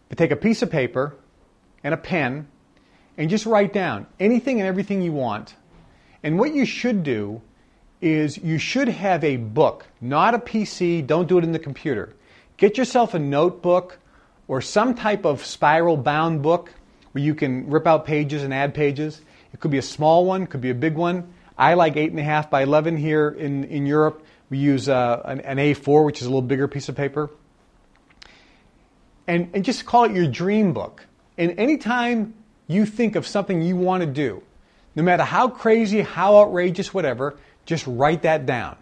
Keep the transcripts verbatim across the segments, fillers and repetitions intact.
to take a piece of paper and a pen and just write down anything and everything you want. And what you should do is you should have a book, not a P C. Don't do it in the computer. Get yourself a notebook or some type of spiral bound book where you can rip out pages and add pages. It could be a small one, could be a big one. I like eight and a half by eleven here in, in Europe. We use uh, an, an A four, which is a little bigger piece of paper. And, and just call it your dream book. And anytime you think of something you want to do, no matter how crazy, how outrageous, whatever, just write that down.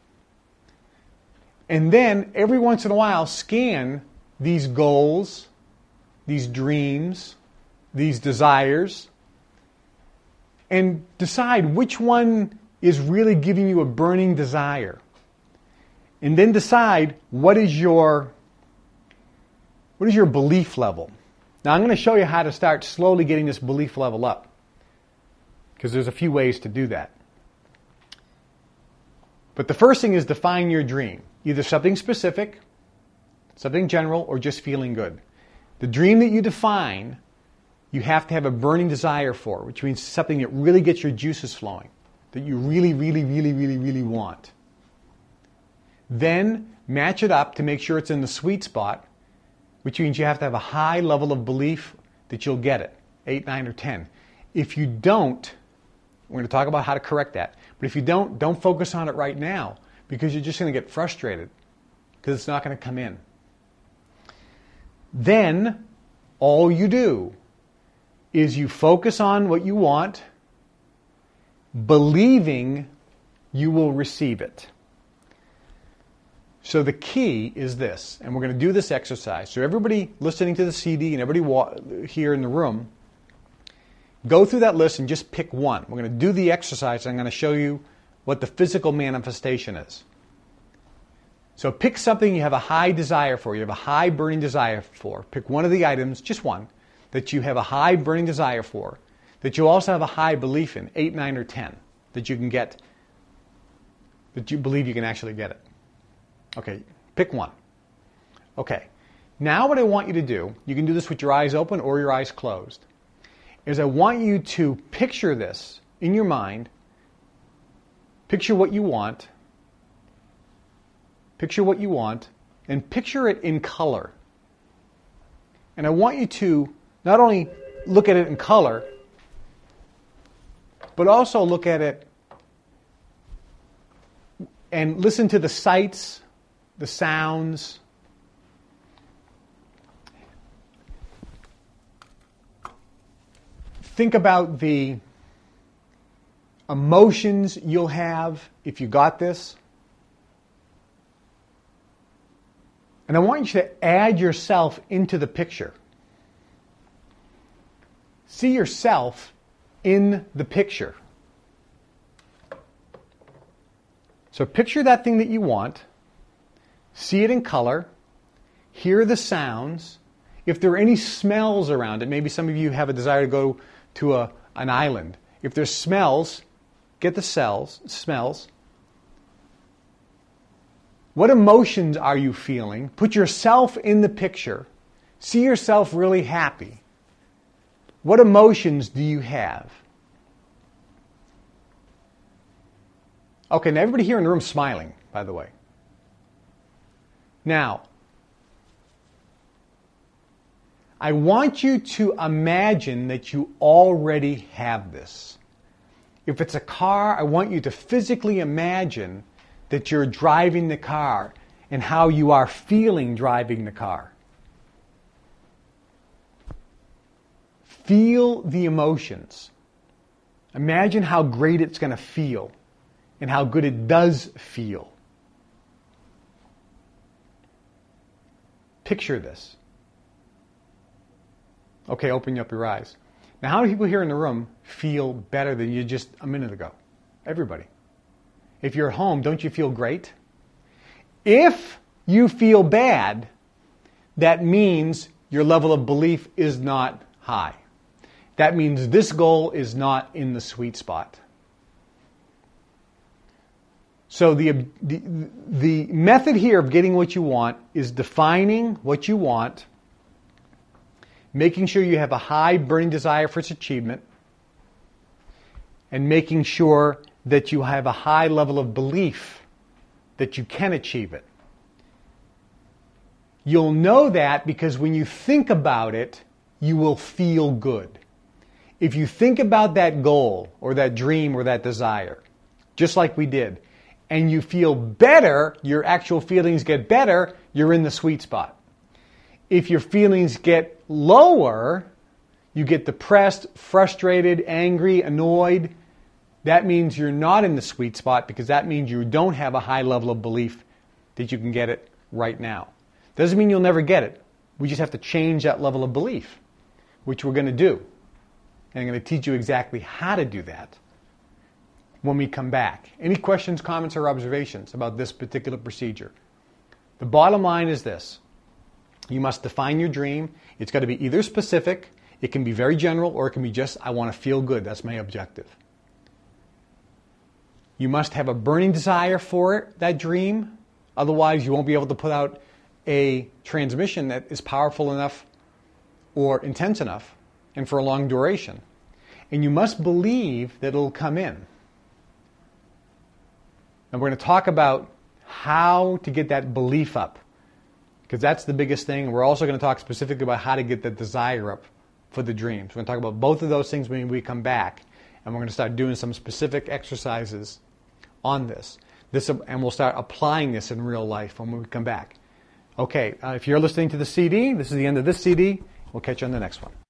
And then every once in a while, scan these goals, these dreams, these desires, and decide which one is really giving you a burning desire. And then decide what is your, what is your belief level. Now I'm going to show you how to start slowly getting this belief level up, because there's a few ways to do that. But the first thing is define your dream. Either something specific, something general, or just feeling good. The dream that you define, you have to have a burning desire for, which means something that really gets your juices flowing, that you really, really, really, really, really want. Then match it up to make sure it's in the sweet spot, which means you have to have a high level of belief that you'll get it, eight, nine, or ten. If you don't, we're going to talk about how to correct that. But if you don't, don't focus on it right now, because you're just going to get frustrated because it's not going to come in. Then all you do is you focus on what you want, believing you will receive it. So the key is this, and we're going to do this exercise. So everybody listening to the C D and everybody wa- here in the room, go through that list and just pick one. We're going to do the exercise, and I'm going to show you what the physical manifestation is. So pick something you have a high desire for, you have a high burning desire for. Pick one of the items, just one, that you have a high burning desire for, that you also have a high belief in, eight, nine, or ten, that you can get, that you believe you can actually get it. Okay, pick one. Okay, now what I want you to do, you can do this with your eyes open or your eyes closed, is I want you to picture this in your mind. Picture what you want. Picture what you want, and picture it in color. And I want you to not only look at it in color, but also look at it and listen to the sights, the sounds. Think about the emotions you'll have if you got this. And I want you to add yourself into the picture. See yourself in the picture. So picture that thing that you want. See it in color. Hear the sounds. If there are any smells around it, maybe some of you have a desire to go to a, an island. If there's smells, get the cells, smells. What emotions are you feeling? Put yourself in the picture. See yourself really happy. What emotions do you have? Okay, now everybody here in the room is smiling, by the way. Now, I want you to imagine that you already have this. If it's a car, I want you to physically imagine that you're driving the car and how you are feeling driving the car. Feel the emotions. Imagine how great it's going to feel and how good it does feel. Picture this. Okay, open up your eyes. Now, how many people here in the room feel better than you just a minute ago? Everybody. If you're at home, don't you feel great? If you feel bad, that means your level of belief is not high. That means this goal is not in the sweet spot. So the, the, the method here of getting what you want is defining what you want, making sure you have a high burning desire for its achievement, and making sure that you have a high level of belief that you can achieve it. You'll know that because when you think about it, you will feel good. If you think about that goal or that dream or that desire, just like we did, and you feel better, your actual feelings get better, you're in the sweet spot. If your feelings get lower, you get depressed, frustrated, angry, annoyed, that means you're not in the sweet spot, because that means you don't have a high level of belief that you can get it right now. Doesn't mean you'll never get it. We just have to change that level of belief, which we're going to do. And I'm going to teach you exactly how to do that when we come back. Any questions, comments, or observations about this particular procedure? The bottom line is this. You must define your dream. It's got to be either specific, it can be very general, or it can be just, I want to feel good. That's my objective. You must have a burning desire for it, that dream. Otherwise, you won't be able to put out a transmission that is powerful enough or intense enough and for a long duration. And you must believe that it'll come in. And we're going to talk about how to get that belief up, because that's the biggest thing. We're also going to talk specifically about how to get the desire up for the dreams. We're going to talk about both of those things when we come back, and we're going to start doing some specific exercises on this. This and we'll start applying this in real life when we come back. Okay, uh, if you're listening to the C D, this is the end of this C D. We'll catch you on the next one.